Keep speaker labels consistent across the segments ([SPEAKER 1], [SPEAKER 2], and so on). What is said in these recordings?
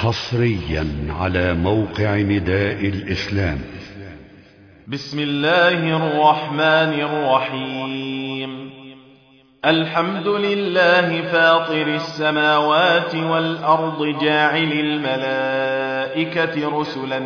[SPEAKER 1] حصريا على موقع نداء الإسلام.
[SPEAKER 2] بسم الله الرحمن الرحيم. الحمد لله فاطر السماوات والأرض جاعل الملائكة رسلا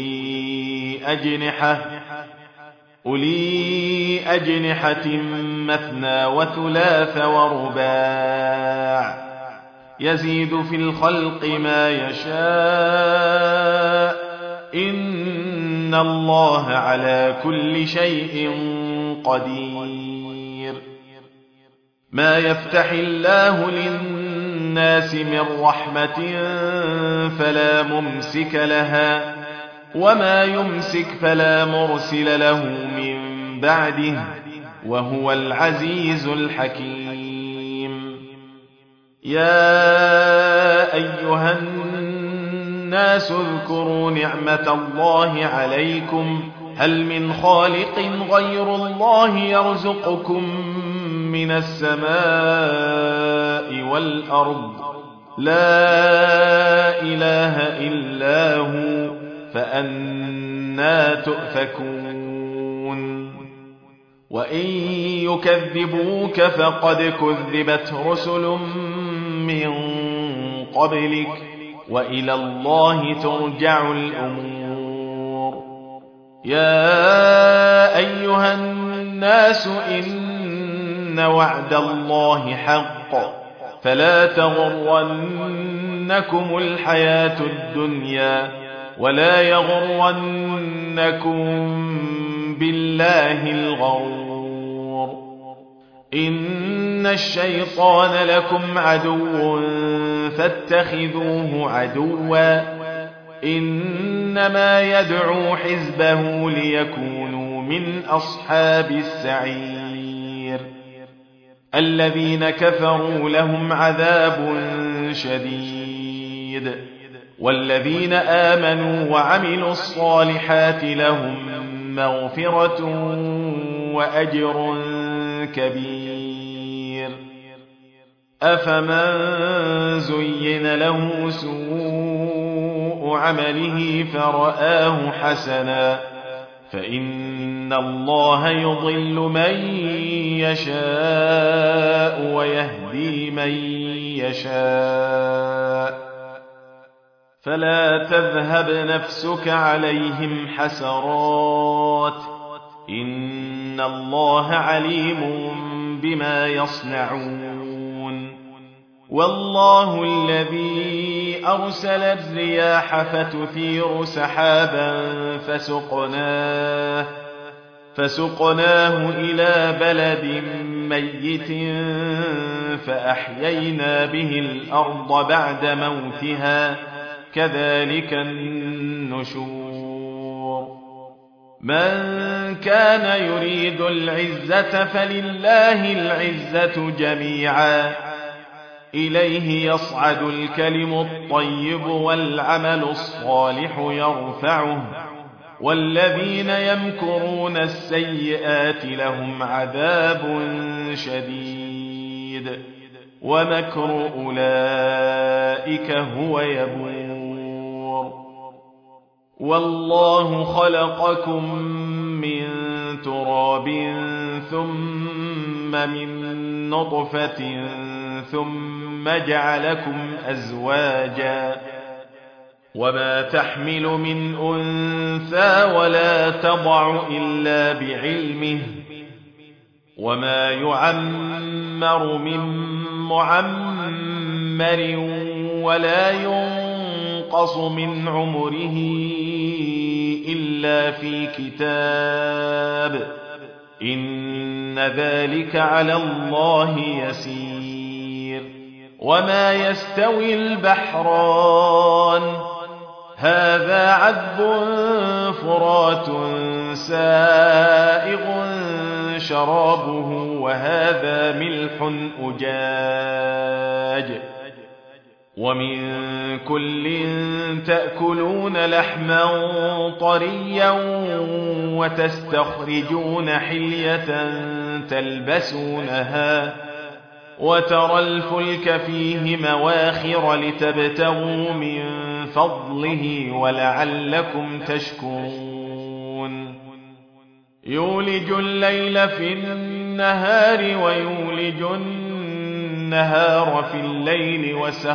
[SPEAKER 2] أولي أجنحة مثنى وثلاث ورباع يزيد في الخلق ما يشاء إن الله على كل شيء قدير. ما يفتح الله للناس من رحمة فلا ممسك لها وما يمسك فلا مرسل له من بعده وهو العزيز الحكيم. يا أيها الناس اذكروا نعمة الله عليكم هل من خالق غير الله يرزقكم من السماء والأرض لا إله إلا هو فأنى تؤفكون. وإن يكذبوك فقد كذبت رسل من قبلك وإلى الله ترجع الأمور. يا أيها الناس إن وعد الله حق فلا تغرنكم الحياة الدنيا ولا يغرنكم بالله الغرور. إن الشيطان لكم عدو فاتخذوه عدوا إنما يدعو حزبه ليكونوا من أصحاب السعير. الذين كفروا لهم عذاب شديد والذين آمنوا وعملوا الصالحات لهم مغفرة وأجر كبير. أفمن زين له سوء عمله فرآه حسنا فإن الله يضل من يشاء ويهدي من يشاء فلا تذهب نفسك عليهم حسرات إن الله عليم بما يصنعون. والله الذي أرسل الرياح فتثير سحابا فسقناه إلى بلد ميت فأحيينا به الأرض بعد موتها كذلك النشور. من كان يريد العزة فلله العزة جميعا إليه يصعد الكلم الطيب والعمل الصالح يرفعه والذين يمكرون السيئات لهم عذاب شديد ومكر أولئك هو يبور. والله خلقكم من تراب ثم من نطفة ثم جعلكم أزواجا وما تحمل من أنثى ولا تضع إلا بعلمه وما يعمر من معمر ولا ينقص من عمره إلا في كتاب إن ذلك على الله يسير. وما يستوي البحران هذا عذب فرات سائغ شرابه وهذا ملح أجاج ومن كل تأكلون لحما طريا وتستخرجون حلية تلبسونها وترى الفلك فيه مواخر لتبتغوا من فضله ولعلكم تشكرون يولج الليل في النهار ويولج النهار في الليل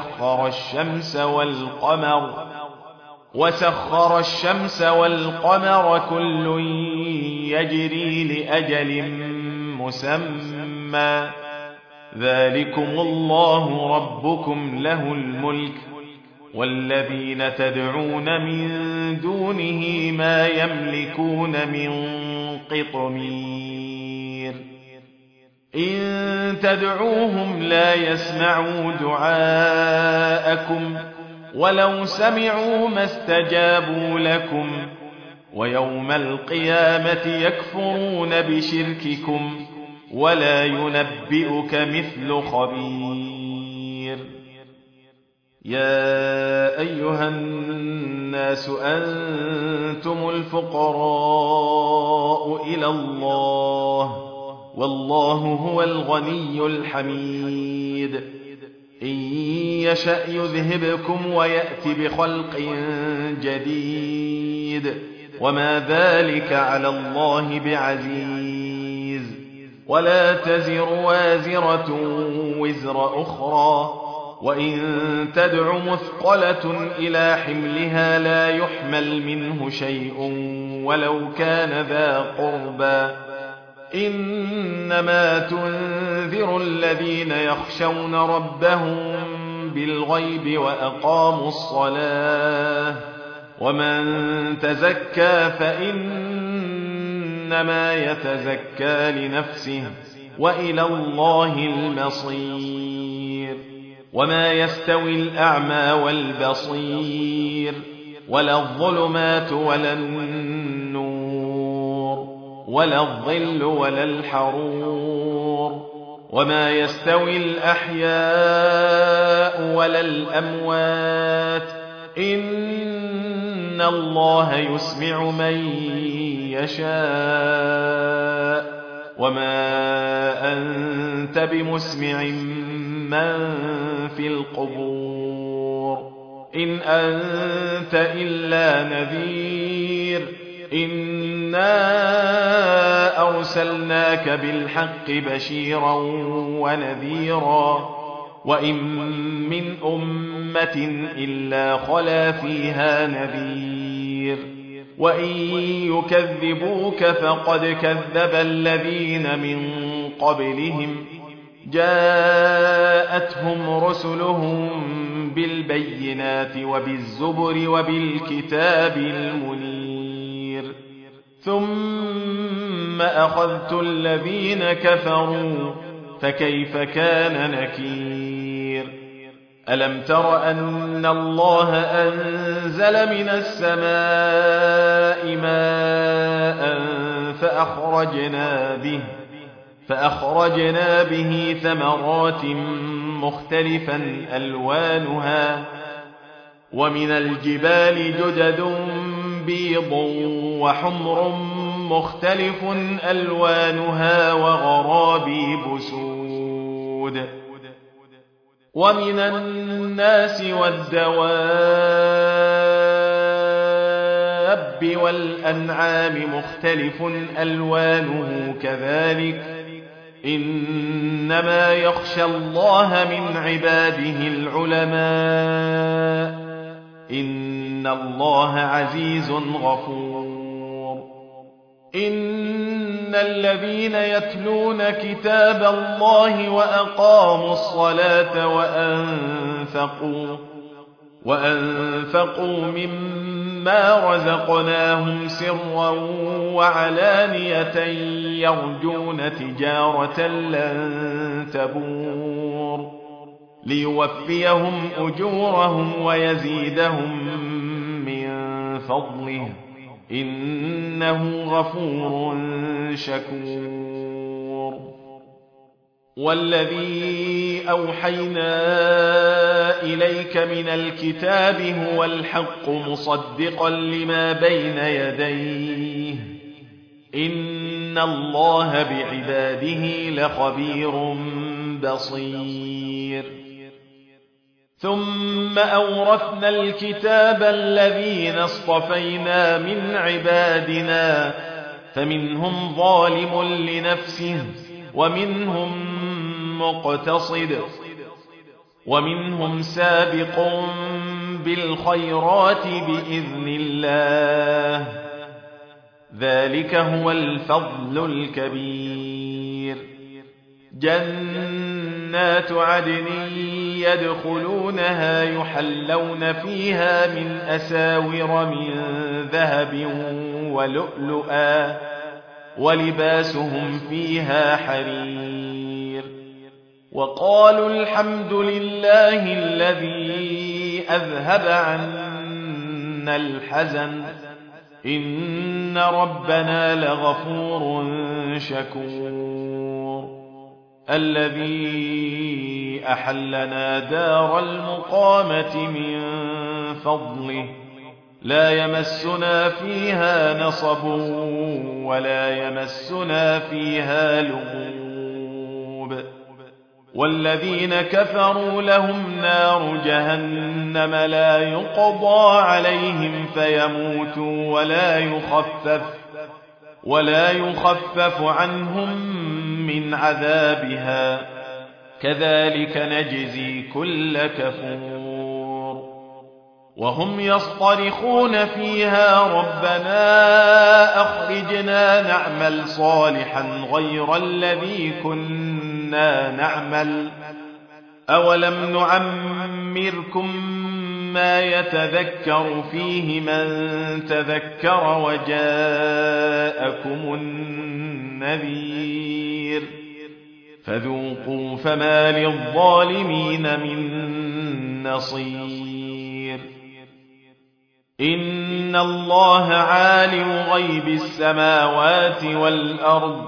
[SPEAKER 2] وسخر الشمس والقمر كل يجري لأجل مسمى ذلكم الله ربكم له الملك والذين تدعون من دونه ما يملكون من قطمير إن تدعوهم لا يسمعوا دعاءكم ولو سمعوا ما استجابوا لكم ويوم القيامة يكفرون بشرككم ولا ينبئك مثل خبير يا أيها الناس أنتم الفقراء إلى الله والله هو الغني الحميد إن يشأ يذهبكم ويأت بخلق جديد وما ذلك على الله بعزيز ولا تزر وازرة وزر أخرى وإن تدع مثقلة إلى حملها لا يحمل منه شيء ولو كان ذا قربى إنما تنذر الذين يخشون ربهم بالغيب وأقاموا الصلاة ومن تزكى فإنما يتزكى لنفسه وإلى الله المصير وما يستوي الأعمى والبصير ولا الظلمات ولا النور ولا الظل ولا الحرور وما يستوي الأحياء ولا الأموات إن الله يسمع من يشاء وما أنت بمسمع من في القبور إن أنت إلا نذير إنا أرسلناك بالحق بشيرا ونذيرا وإن من أمة إلا خلا فيها نذير وإن يكذبوك فقد كذب الذين من قبلهم جاءتهم رسلهم بالبينات وبالزبر وبالكتاب المنير ثم أخذت الذين كفروا فكيف كان نكير ألم تر أن الله أنزل من السماء ماء فأخرجنا به ثمرات مختلفا ألوانها ومن الجبال جدد بيض وحمر مختلف ألوانها وغرابيب سود ومن الناس والدواب والأنعام مختلف ألوانه كذلك إنما يخشى الله من عباده العلماء إن الله عزيز غفور إن الذين يتلون كتاب الله وأقاموا الصلاة وأنفقوا مما رزقناهم سرا وعلانية يرجون تجارة لن تبور ليوفيهم أجورهم ويزيدهم من فضله إنه غفور شكور والذي أوحينا إليك من الكتاب هو الحق مصدقا لما بين يديه إن الله بعباده لخبير بصير ثم أورثنا الكتاب الذين اصطفينا من عبادنا فمنهم ظالم لنفسه ومنهم مقتصد ومنهم سابق بالخيرات بإذن الله ذلك هو الفضل الكبير جنات عدن يدخلونها يحلون فيها من أساور من ذهب ولؤلؤا ولباسهم فيها حرير وقالوا الحمد لله الذي أذهب عنا الحزن إن ربنا لغفور شكور الذي أحلنا دار المقامة من فضله لا يمسنا فيها نصب ولا يمسنا فيها لغوب والذين كفروا لهم نار جهنم لا يقضى عليهم فيموتوا ولا يخفف عنهم من عذابها كذلك نجزي كل كفور وهم يصطرخون فيها ربنا أخرجنا نعمل صالحا غير الذي كنا نعمل أولم نعمركم ما يتذكر فيه من تذكر وجاءكم النذير فذوقوا فما للظالمين من نصير إن الله عالم غيب السماوات والأرض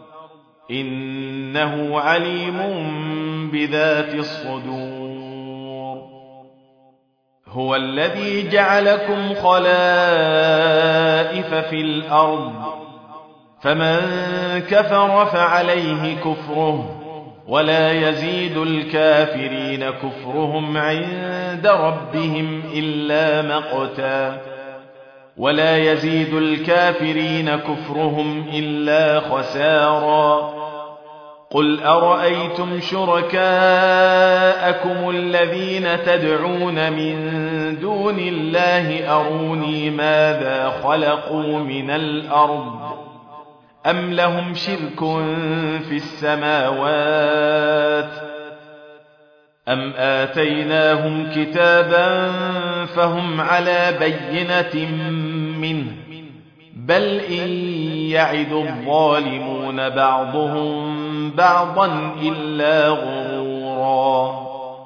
[SPEAKER 2] إنه عليم بذات الصدور هو الذي جعلكم خلائف في الأرض فمن كفر فعليه كفره ولا يزيد الكافرين كفرهم عند ربهم إلا مقتا ولا يزيد الكافرين كفرهم إلا خسارا قل أرأيتم شركاءكم الذين تدعون من دون الله أروني ماذا خلقوا من الأرض أم لهم شرك في السماوات أم آتيناهم كتابا فهم على بينة منه بل إن يعد الظالمون بعضهم بعضا إلا غرورا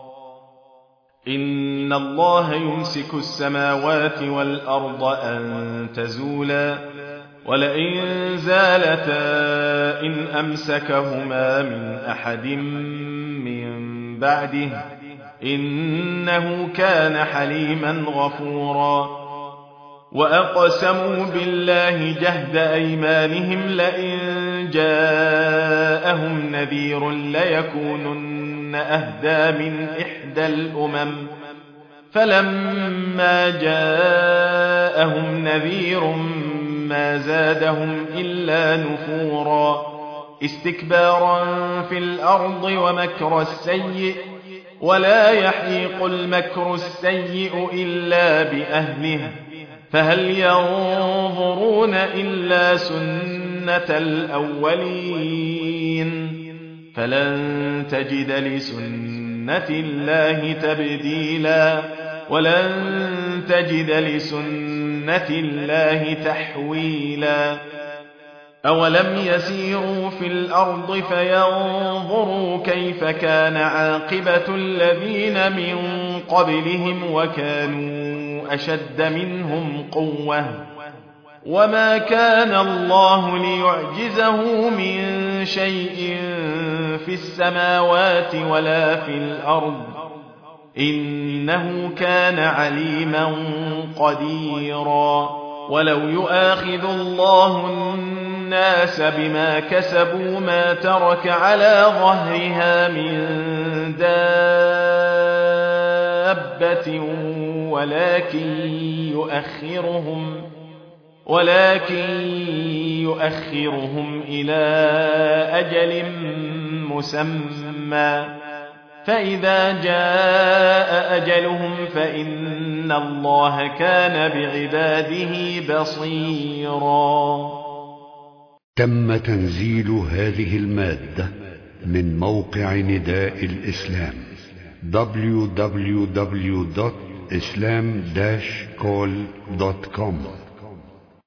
[SPEAKER 2] إن الله يمسك السماوات والأرض أن تزولا ولئن زالتا إن أمسكهما من أحد من بعده إنه كان حليما غفورا وأقسموا بالله جهد أيمانهم لئن جاءهم نذير ليكونن أهدى من إحدى الأمم فلما جاءهم نذير ما زادهم إلا نفورا استكبارا في الأرض ومكر السيء ولا يحيق المكر السيء إلا بأهله فهل ينظرون إلا سنة الأولين فلن تجد لسنة الله تبديلا ولن تجد لسنة الله تحويلا أولم يسيروا في الأرض فينظروا كيف كان عاقبة الذين من قبلهم وكانوا أشد منهم قوة وما كان الله ليعجزه من شيء في السماوات ولا في الأرض إنه كان عليما قديرا ولو يؤاخذ الله الناس بما كسبوا ما ترك على ظهرها من دابة ولكن يؤخرهم إلى أجل مسمى فإذا جاء أجلهم فإن الله كان بعباده بصيرا.
[SPEAKER 1] تم تنزيل هذه المادة من موقع نداء الإسلام www.islam-call.com